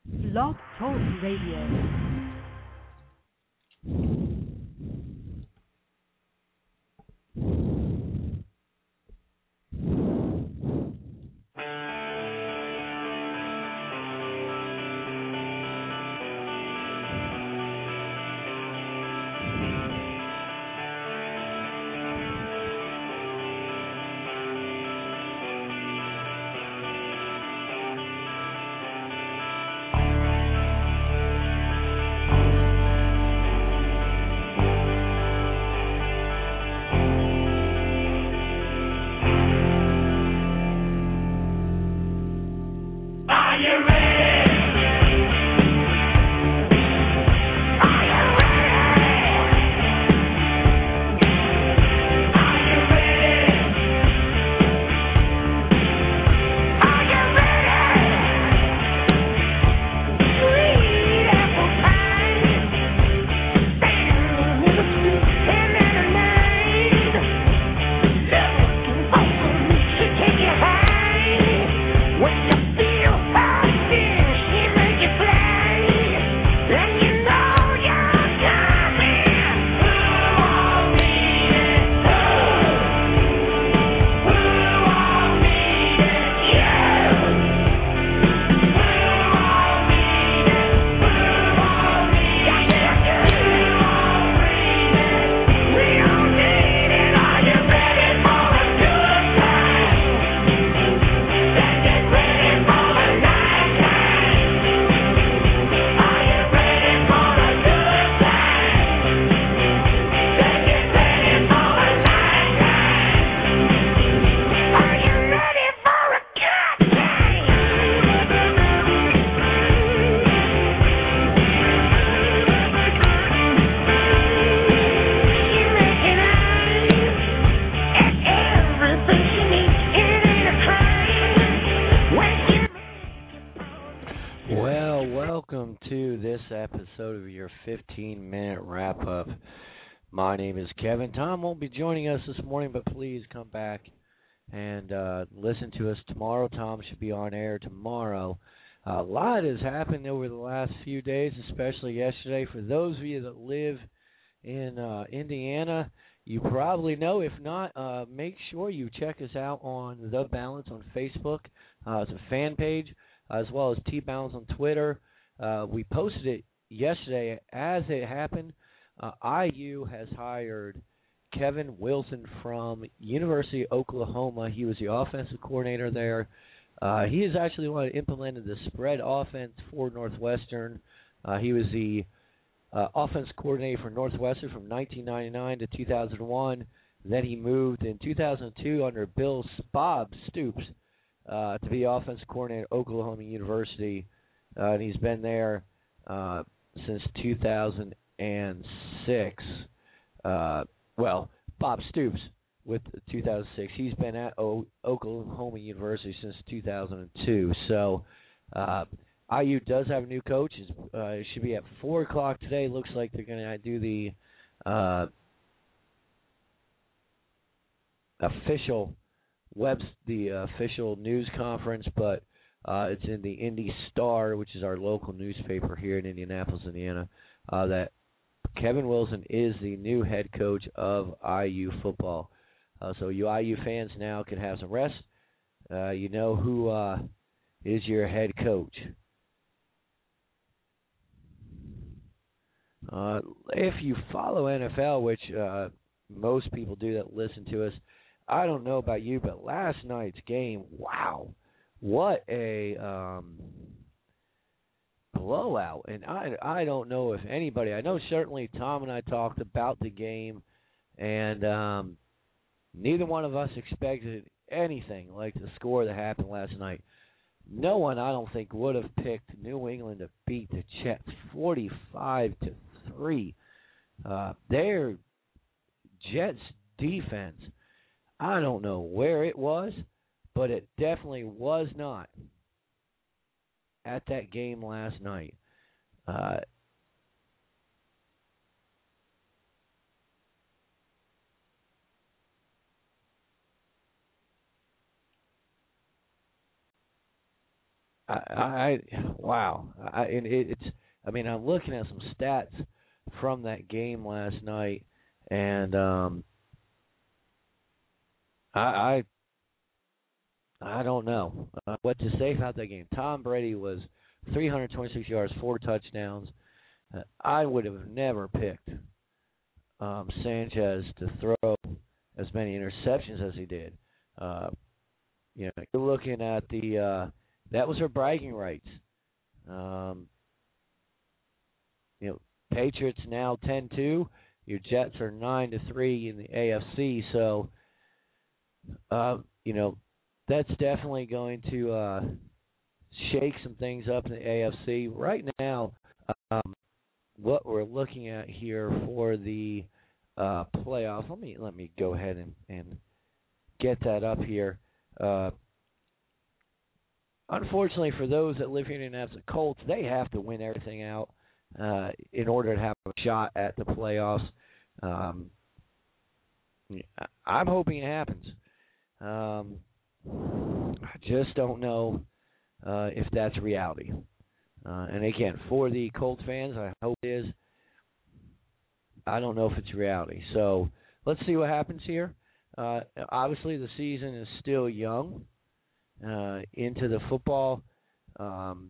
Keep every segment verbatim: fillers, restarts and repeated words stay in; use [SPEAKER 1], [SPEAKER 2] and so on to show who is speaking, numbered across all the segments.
[SPEAKER 1] Blog Talk Radio.
[SPEAKER 2] fifteen-minute wrap-up. My name is Kevin. Tom won't be joining us this morning, but please come back and uh, listen to us tomorrow. Tom should be on air tomorrow. Uh, a lot has happened over the last few days, especially yesterday. For those of you that live in uh, Indiana, you probably know. If not, uh, make sure you check us out on The Balance on Facebook. Uh, it's a fan page, as well as T-Balance on Twitter. Uh, we posted it yesterday as it happened. uh, I U has hired Kevin Wilson from University of Oklahoma. He was the offensive coordinator there. Uh, he is actually the one that implemented the spread offense for Northwestern. Uh, he was the uh, offense coordinator for Northwestern from nineteen ninety-nine to two thousand one. Then he moved in two thousand two under Bill Bob Stoops uh, to be offense coordinator at Oklahoma University. Uh, and he's been there uh, since two thousand six. Uh, well, Bob Stoops with two thousand six. He's been at o- Oklahoma University since two thousand two. So uh, I U does have a new coach. It's, uh, it should be at four o'clock today. Looks like they're going to do the uh, official web, the uh, official news conference, but Uh, it's in the Indy Star, which is our local newspaper here in Indianapolis, Indiana, uh, that Kevin Wilson is the new head coach of I U football. Uh, so you I U fans now can have some rest. Uh, you know who uh, is your head coach. Uh, if you follow N F L, which uh, most people do that listen to us, I don't know about you, but last night's game, wow. What a um, blowout. And I, I don't know if anybody, I know certainly Tom and I talked about the game, and um, neither one of us expected anything like the score that happened last night. No one, I don't think, would have picked New England to beat the Jets forty-five to three. Uh, their Jets defense, I don't know where it was, but it definitely was not at that game last night. Uh, I, I wow, I, and it, it's. I mean, I'm looking at some stats from that game last night, and um, I, I, I don't know uh, what to say about that game. Tom Brady was three hundred twenty-six yards, four touchdowns. Uh, I would have never picked um, Sanchez to throw as many interceptions as he did. Uh, you know, you're looking at the uh, that was her bragging rights. Um, you know, Patriots now ten two. Your Jets are nine to three in the A F C. So, uh, you know, that's definitely going to uh, shake some things up in the A F C right now. Um, what we're looking at here for the uh, playoffs. Let me let me go ahead and, and get that up here. Uh, unfortunately, for those that live here in Indianapolis, the Colts, they have to win everything out uh, in order to have a shot at the playoffs. Um, I'm hoping it happens. Um, I just don't know uh, if that's reality. Uh, and again, for the Colts fans, I hope it is. I don't know if it's reality. So let's see what happens here. Uh, obviously, the season is still young uh, into the football. Um,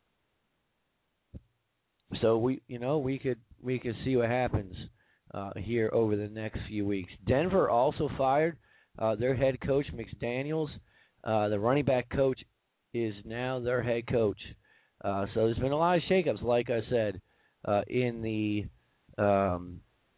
[SPEAKER 2] so we, you know, we could we could see what happens uh, here over the next few weeks. Denver also fired uh, their head coach McDaniels. Uh, the running back coach is now their head coach. Uh, so there's been a lot of shakeups, like I said, uh, in the um,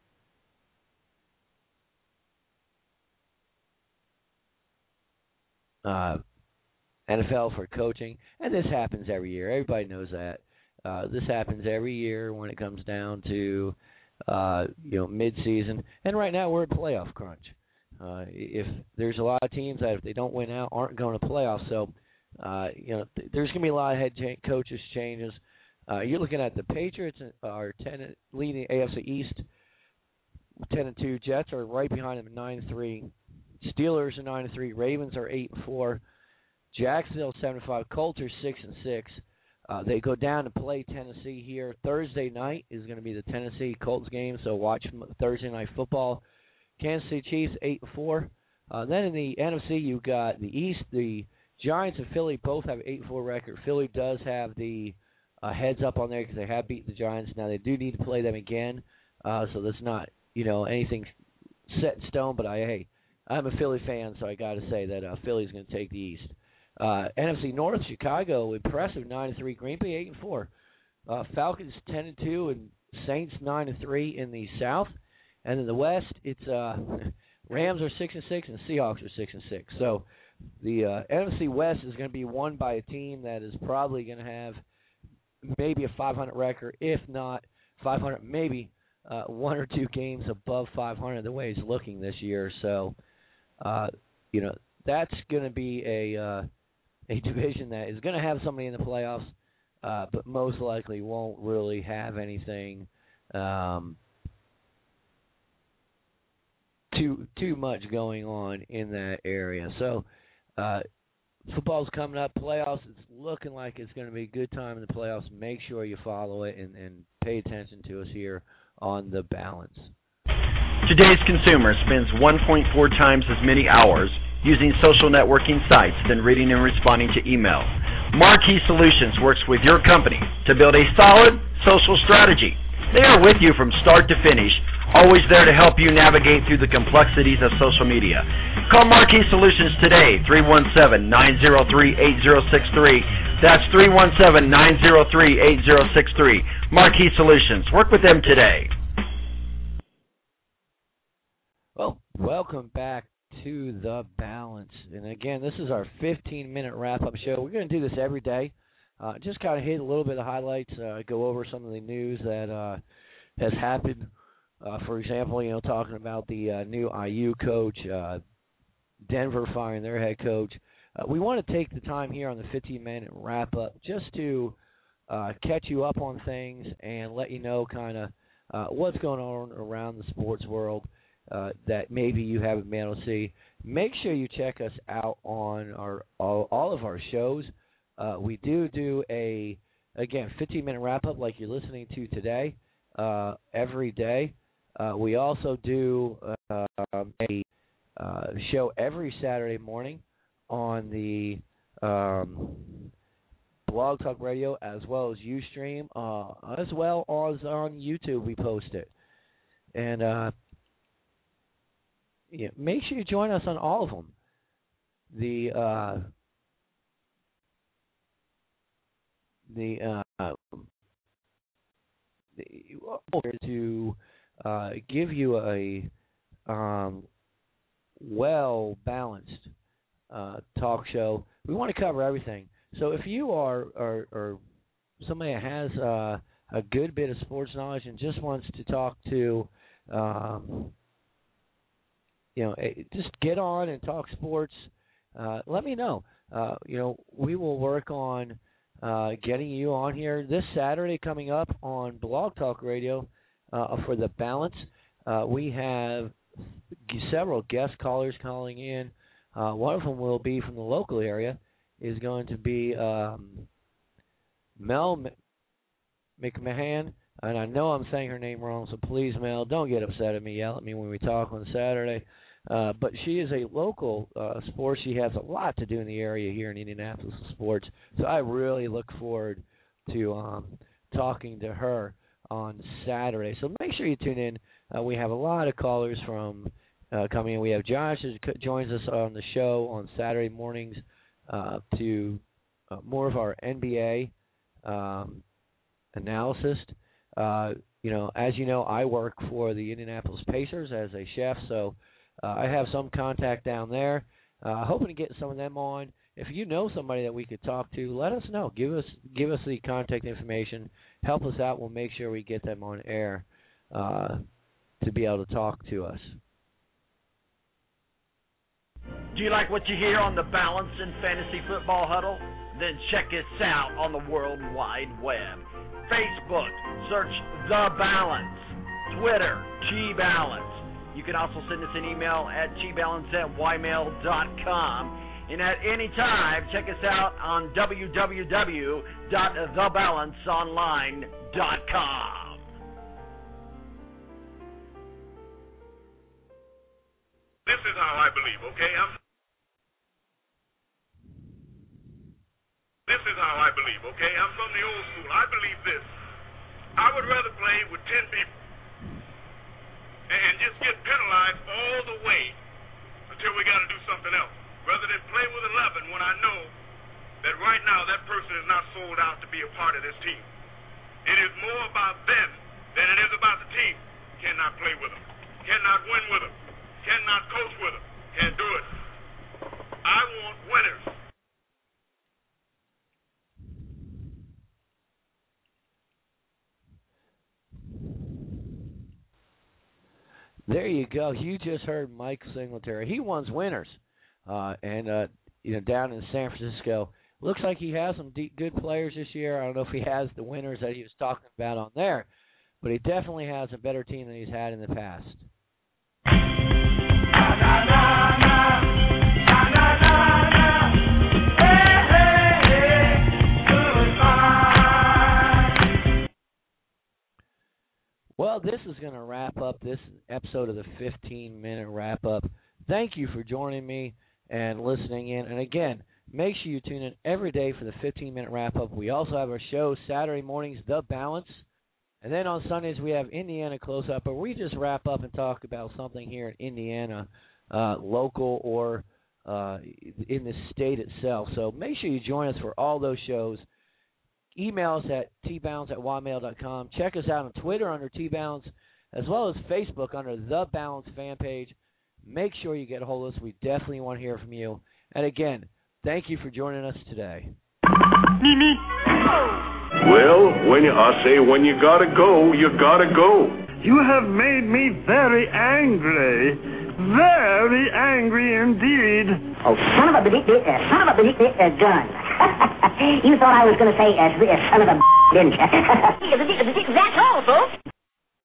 [SPEAKER 2] uh, N F L for coaching, and this happens every year. Everybody knows that. Uh, this happens every year when it comes down to uh, you know mid-season, and right now we're at playoff crunch. Uh, if there's a lot of teams that if they don't win out aren't going to playoffs, so uh, you know th- there's going to be a lot of head cha- coaches changes. Uh, you're looking at the Patriots are ten leading the A F C East, ten and two. Jets are right behind them at nine and three. Steelers are nine and three. Ravens are eight and four. Jacksonville seven and five. Colts are six and six. Uh, they go down to play Tennessee here Thursday night. Is going to be the Tennessee Colts game. So watch Thursday night football. Kansas City Chiefs eight and four. Uh, then in the N F C you got the East. The Giants and Philly both have eight and four record. Philly does have the uh, heads up on there because they have beaten the Giants. Now they do need to play them again, uh, so that's not you know anything set in stone. But I hey, I'm a Philly fan, so I got to say that uh, Philly's going to take the East. Uh, N F C North, Chicago impressive nine and three. Green Bay eight and four. Uh, Falcons ten and two, and Saints nine and three in the South. And in the West, it's uh, Rams are six and six, and Seahawks are six and six. So the uh, N F C West is going to be won by a team that is probably going to have maybe a five hundred record, if not five hundred, maybe uh, one or two games above five hundred. The way it's looking this year, so uh, you know that's going to be a uh, a division that is going to have somebody in the playoffs, uh, but most likely won't really have anything um, too too much going on in that area. So. Uh, Football's coming up, playoffs. It's looking like it's going to be a good time in the playoffs. Make sure you follow it and, and pay attention to us here on The Balance.
[SPEAKER 3] Today's consumer spends one point four times as many hours using social networking sites than reading and responding to email. Marquee Solutions works with your company to build a solid social strategy. They are with you from start to finish, always there to help you navigate through the complexities of social media. Call Marquee Solutions today, three one seven, nine zero three, eight zero six three. That's three one seven, nine zero three, eight zero six three. Marquee Solutions. Work with them today.
[SPEAKER 2] Well, welcome back to The Balance. And again, this is our fifteen-minute wrap-up show. We're going to do this every day. Uh, just kind of hit a little bit of highlights, uh, go over some of the news that uh, has happened. Uh, for example, you know, talking about the uh, new I U coach, uh, Denver firing their head coach. Uh, we want to take the time here on the fifteen-minute wrap-up just to uh, catch you up on things and let you know kind of uh, what's going on around the sports world uh, that maybe you haven't been able to see. Make sure you check us out on our all, all of our shows. Uh, we do do a, again, fifteen-minute wrap-up like you're listening to today uh, every day. Uh, we also do uh, a uh, show every Saturday morning on the um, Blog Talk Radio as well as Ustream, uh, as well as on YouTube we post it. And uh, yeah, make sure you join us on all of them. The uh, the uh, the to uh, give you a um, well balanced uh, talk show. We want to cover everything. So if you are are, are somebody that has uh, a good bit of sports knowledge and just wants to talk to, um, you know, just get on and talk sports, uh, let me know. Uh, you know, we will work on uh, getting you on here this Saturday coming up on Blog Talk Radio uh, for The Balance. Uh, we have several guest callers calling in. Uh, one of them will be from the local area. Is going to be um, Mel McMahon, and I know I'm saying her name wrong, so please, Mel, don't get upset at me, yell at me when we talk on Saturday. Uh, but she is a local uh, sports. She has a lot to do in the area here in Indianapolis sports, so I really look forward to um, talking to her on Saturday. So make sure you tune in. Uh, we have a lot of callers from uh, coming in. We have Josh who joins us on the show on Saturday mornings. Uh, to uh, more of our N B A um, analysis. Uh, you know, as you know, I work for the Indianapolis Pacers as a chef, so uh, I have some contact down there. Uh, hoping to get some of them on. If you know somebody that we could talk to, let us know. Give us give us the contact information. Help us out. We'll make sure we get them on air uh, to be able to talk to us.
[SPEAKER 3] Do you like what you hear on the Balance and Fantasy Football Huddle? Then check us out on the World Wide Web. Facebook, search The Balance. Twitter, G-Balance. You can also send us an email at g balance at y mail dot com. And at any time, check us out on w w w dot the balance online dot com.
[SPEAKER 4] This is how I believe, okay? I'm This is how I believe, okay? I'm from the old school. I believe this. I would rather play with ten people and just get penalized all the way until we got to do something else, rather than play with eleven when I know that right now that person is not sold out to be a part of this team. It is more about them than it is about the team. Cannot play with them. Cannot win with them. Cannot coach with them. Can't do it. I want winners.
[SPEAKER 2] There you go. You just heard Mike Singletary. He wants winners, uh, and uh, you know, down in San Francisco, looks like he has some deep, good players this year. I don't know if he has the winners that he was talking about on there, but he definitely has a better team than he's had in the past. Well, this is going to wrap up this episode of the fifteen-minute wrap-up. Thank you for joining me and listening in. And, again, make sure you tune in every day for the fifteen-minute wrap-up. We also have our show Saturday mornings, The Balance. And then on Sundays we have Indiana Close-Up, where we just wrap up and talk about something here in Indiana, uh, local or uh, in the state itself. So make sure you join us for all those shows. Email us at t balance at y mail dot com. Check us out on Twitter under T-Balance, as well as Facebook under The Balance fan page. Make sure you get a hold of us. We definitely want to hear from you. And again, thank you for joining us today.
[SPEAKER 4] Well, when you, I say when you gotta go, you gotta go.
[SPEAKER 5] You have made me very angry. Very angry indeed.
[SPEAKER 6] Oh, son of a bit, uh, son of a bit, uh, gun. You thought I was going to say, uh, son of a didn't you? That's all, folks.